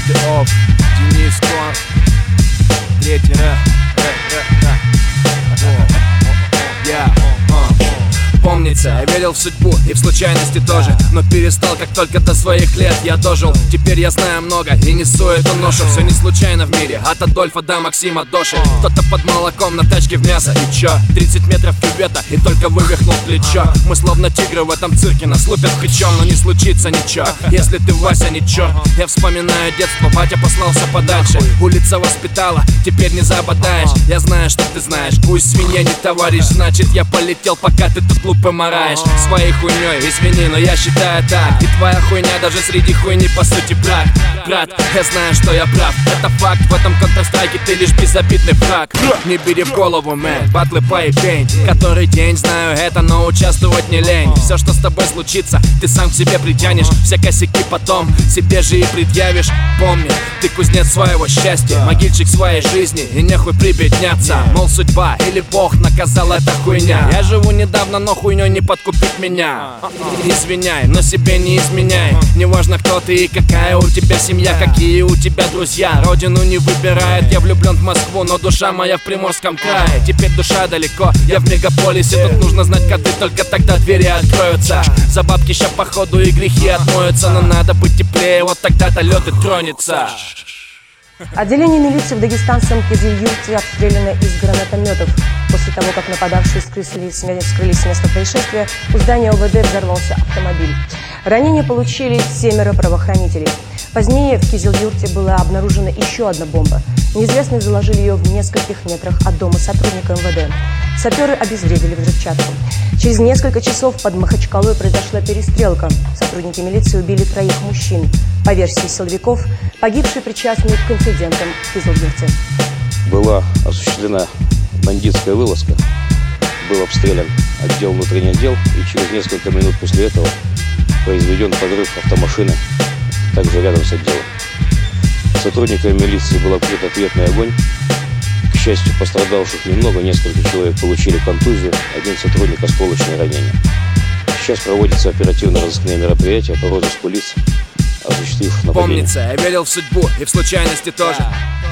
5 оф, Денис Кон, 3 рэп. Помнится, я верил в судьбу и в случайности тоже, но перестал, как только до своих лет я дожил. Теперь я знаю много и несу эту ношу. Все не случайно в мире, от Адольфа до Максима Доши. Кто-то под молоком на тачке в мясо, и чё? 30 метров кювета и только вывихнул плечо. Мы словно тигры в этом цирке, нас лупят плечом, но не случится ничего, если ты, Вася, ничего. Я вспоминаю детство, батя послался подальше, улица воспитала, теперь не забодаешь. Я знаю, что ты знаешь, пусть свинья не товарищ, значит я полетел, пока ты тут помараешь своей хуйней, извини, но я считаю так. И твоя хуйня даже среди хуйни по сути брат. Брат, я знаю, что я прав, это факт. В этом Counter-Strike ты лишь безобидный враг. Не бери в голову, мэн, батлы поебень. Который день знаю это, но участвовать не лень. Все, что с тобой случится, ты сам к себе притянешь. Все косяки потом себе же и предъявишь. Помни, ты кузнец своего счастья, могильщик своей жизни, и нехуй прибедняться. Мол, судьба или Бог наказал эта хуйня. Я живу недавно, но хуйней не подкупить меня. Извиняй, но себе не изменяй. Неважно, кто ты и какая у тебя семья, какие у тебя друзья. Родину не выбирает, я влюблен в Москву, но душа моя в Приморском крае. Теперь душа далеко, я в мегаполисе. Тут нужно знать коды, только тогда двери откроются. За бабки ща походу и грехи отмоются. Но надо быть теплее, вот тогда-то лед и тронется. Отделение милиции в дагестанском Кизил-Юрте обстреляно из гранатометов. После того, как нападавшие скрылись с места происшествия, у здания ОВД взорвался автомобиль. Ранения получили 7 правоохранителей. Позднее в Кизил-Юрте была обнаружена еще одна бомба. Неизвестные заложили ее в нескольких метрах от дома сотрудника МВД. Саперы обезвредили взрывчатку. Через несколько часов под Махачкалой произошла перестрелка. Сотрудники милиции убили 3 мужчин. По версии силовиков, погибшие причастны к инцидентам в Кизил-Юрте. Была осуществлена бандитская вылазка, был обстрелян отдел внутренних дел, и через несколько минут после этого произведен подрыв автомашины, также рядом с отделом. Сотрудниками милиции был открыт ответный огонь. К счастью, пострадавших немного, несколько человек получили контузию, 1 сотрудник осколочные ранения. Сейчас проводятся оперативно-розыскные мероприятия по розыску лиц, осуществивших нападение. Помнится, я верил в судьбу и в случайности тоже,